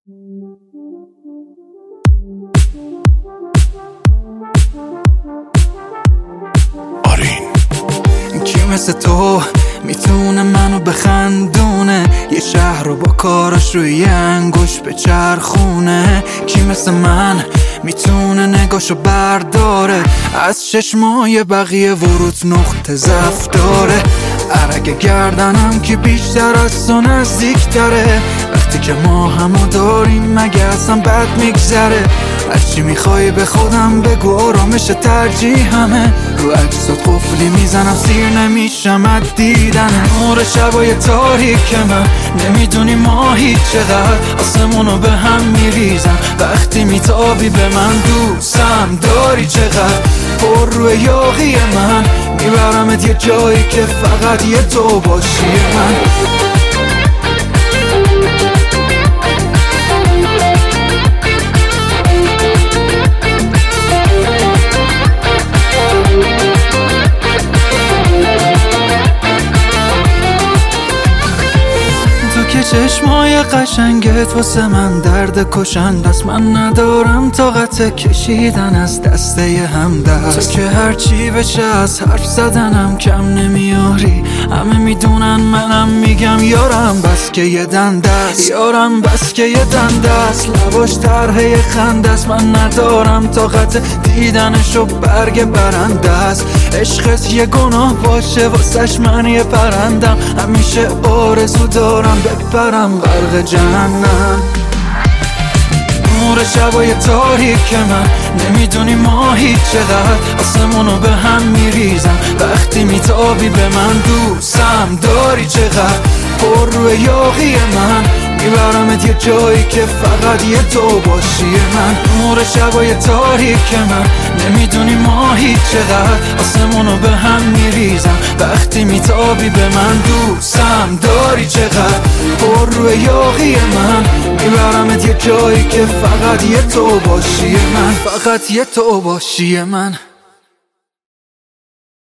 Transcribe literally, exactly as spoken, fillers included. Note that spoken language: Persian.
آرین کی مثل تو میتونه منو بخندونه، یه شهر رو با کاراش روی انگوش به چرخونه؟ کی مثل من میتونه نگاشو برداره، از چشمای بقیه ورود نقطه ضعف داره؟ عرق گردنم که بیشتر از تو نزدیک داره، وقتی که ما همو داریم مگه اصلا بد میگذره؟ هرچی میخوای به خودم بگو، آرامش ترجیحمه، رو عکسات قفلی میزنم سیر نمیشم از دیدن نور شبای تاریک من. نمیدونی ماهی چقدر آسمونو به هم میریزم، وقتی میتابی به من دوستم داری چقدر، پر روی یاغی من میبرمت یه جایی که فقط یه تو باشی من. که چشمای قشنگت واسه من درد کشند است، من ندارم طاقت کشیدن از دسته همدست. تو که هرچی بشه از حرف زدنم کم نمیاری، همه میدونن منم میگم یارم بس که یه دنده است، یارم بس که یه دنده است، لباش طرح خنده است، من ندارم طاقت دیدنشو برگ برنده است. عشقت یه گناه باشه واسش من یه پرندم، همیشه آرزو دارم بپرم غرق جهنم. نور شبای تاریک من نمیدونی ماهی چقدر آسمونو به هم میریزم، وقتی میتابی به من دوستم داری چقدر، پر روی یاغی من میبرمت یه جایی که فقط یه تو باشی من. نور شبای تاریک من نمیدونی ماهی چقدر آسمونو به هم میریزم، وقتی میتابی به من دوستم داری چقدر، پر روی یاغی من میبرمت یه جایی که فقط یه تو باشی من، فقط یه تو باشی من.